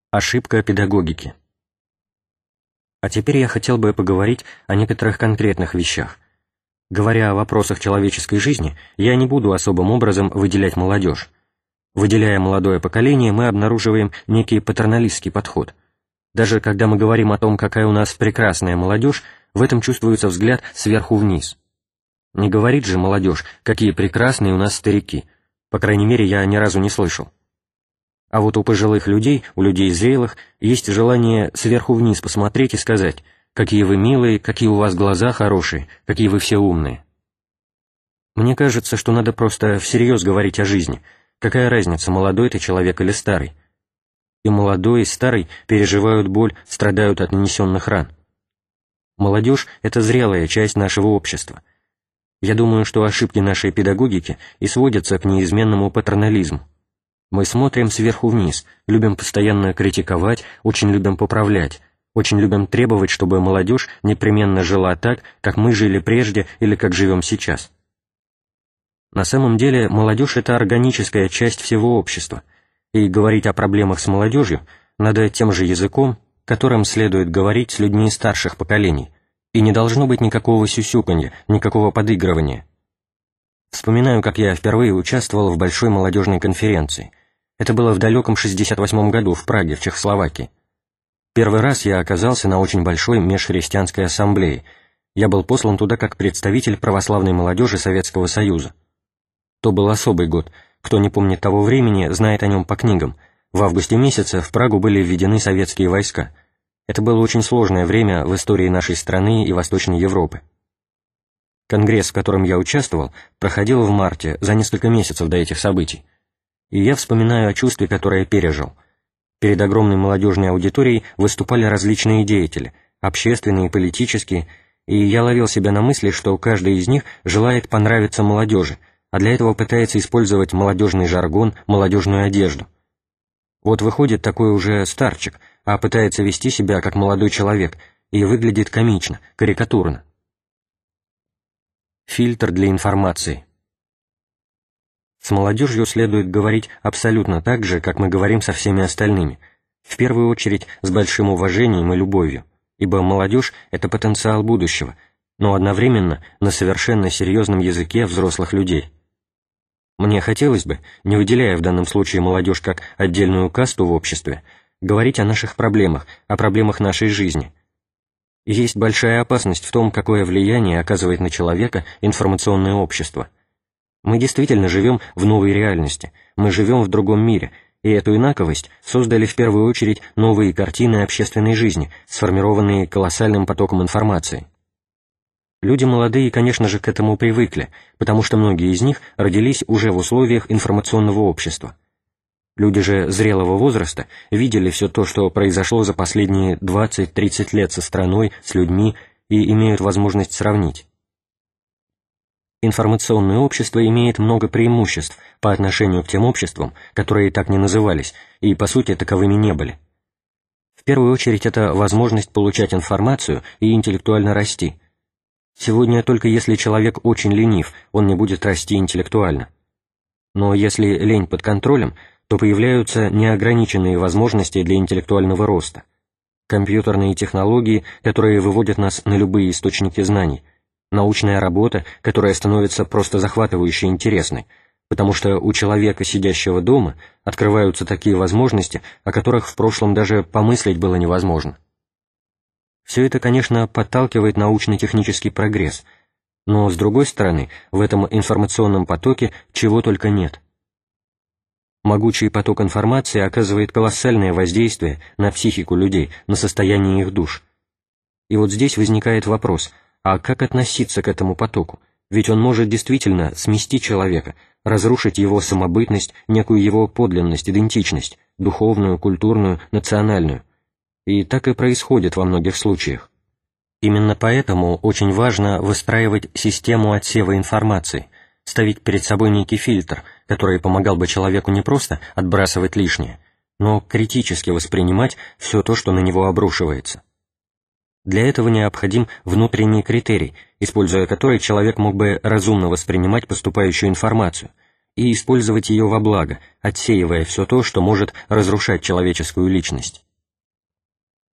Ошибка педагогики. А теперь я хотел бы поговорить о некоторых конкретных вещах. Говоря о вопросах человеческой жизни, я не буду особым образом выделять молодежь. Выделяя молодое поколение, мы обнаруживаем некий патерналистский подход. Даже когда мы говорим о том, какая у нас прекрасная молодежь, в этом чувствуется взгляд сверху вниз. Не говорит же молодежь, какие прекрасные у нас старики. По крайней мере, я ни разу не слышал. А вот у пожилых людей, у людей зрелых, есть желание сверху вниз посмотреть и сказать: «Какие вы милые, какие у вас глаза хорошие, какие вы все умные». Мне кажется, что надо просто всерьез говорить о жизни. Какая разница, молодой ты человек или старый? И молодой, и старый переживают боль, страдают от нанесенных ран. Молодежь — это зрелая часть нашего общества. Я думаю, что ошибки нашей педагогики и сводятся к неизменному патернализму. Мы смотрим сверху вниз, любим постоянно критиковать, очень любим поправлять, очень любим требовать, чтобы молодежь непременно жила так, как мы жили прежде или как живем сейчас. На самом деле молодежь — это органическая часть всего общества, и говорить о проблемах с молодежью надо тем же языком, которым следует говорить с людьми старших поколений, и не должно быть никакого сюсюканья, никакого подыгрывания. Вспоминаю, как я впервые участвовал в большой молодежной конференции. Это было в далеком 1968 году в Праге, в Чехословакии. Первый раз я оказался на очень большой межхристианской ассамблее. Я был послан туда как представитель православной молодежи Советского Союза. То был особый год. Кто не помнит того времени, знает о нем по книгам. В августе месяце в Прагу были введены советские войска. Это было очень сложное время в истории нашей страны и Восточной Европы. Конгресс, в котором я участвовал, проходил в марте, за несколько месяцев до этих событий. И я вспоминаю о чувстве, которое пережил. Перед огромной молодежной аудиторией выступали различные деятели, общественные, политические, и я ловил себя на мысли, что каждый из них желает понравиться молодежи, а для этого пытается использовать молодежный жаргон, молодежную одежду. Вот выходит такой уже старчик, а пытается вести себя как молодой человек, и выглядит комично, карикатурно. Фильтр для информации. С молодежью следует говорить абсолютно так же, как мы говорим со всеми остальными, в первую очередь с большим уважением и любовью, ибо молодежь — это потенциал будущего, но одновременно на совершенно серьезном языке взрослых людей. Мне хотелось бы, не выделяя в данном случае молодежь как отдельную касту в обществе, говорить о наших проблемах, о проблемах нашей жизни. Есть большая опасность в том, какое влияние оказывает на человека информационное общество. Мы действительно живем в новой реальности, мы живем в другом мире, и эту инаковость создали в первую очередь новые картины общественной жизни, сформированные колоссальным потоком информации. Люди молодые, конечно же, к этому привыкли, потому что многие из них родились уже в условиях информационного общества. Люди же зрелого возраста видели все то, что произошло за последние 20-30 лет со страной, с людьми, и имеют возможность сравнить. Информационное общество имеет много преимуществ по отношению к тем обществам, которые так не назывались, и по сути таковыми не были. В первую очередь это возможность получать информацию и интеллектуально расти. Сегодня только если человек очень ленив, он не будет расти интеллектуально. Но если лень под контролем, то появляются неограниченные возможности для интеллектуального роста. Компьютерные технологии, которые выводят нас на любые источники знаний, научная работа, которая становится просто захватывающе интересной, потому что у человека, сидящего дома, открываются такие возможности, о которых в прошлом даже помыслить было невозможно. Все это, конечно, подталкивает научно-технический прогресс, но, с другой стороны, в этом информационном потоке чего только нет. Могучий поток информации оказывает колоссальное воздействие на психику людей, на состояние их душ. И вот здесь возникает вопрос: а как относиться к этому потоку? Ведь он может действительно смести человека, разрушить его самобытность, некую его подлинность, идентичность, духовную, культурную, национальную. И так и происходит во многих случаях. Именно поэтому очень важно выстраивать систему отсева информации, ставить перед собой некий фильтр, который помогал бы человеку не просто отбрасывать лишнее, но критически воспринимать все то, что на него обрушивается. Для этого необходим внутренний критерий, используя который человек мог бы разумно воспринимать поступающую информацию, и использовать ее во благо, отсеивая все то, что может разрушать человеческую личность.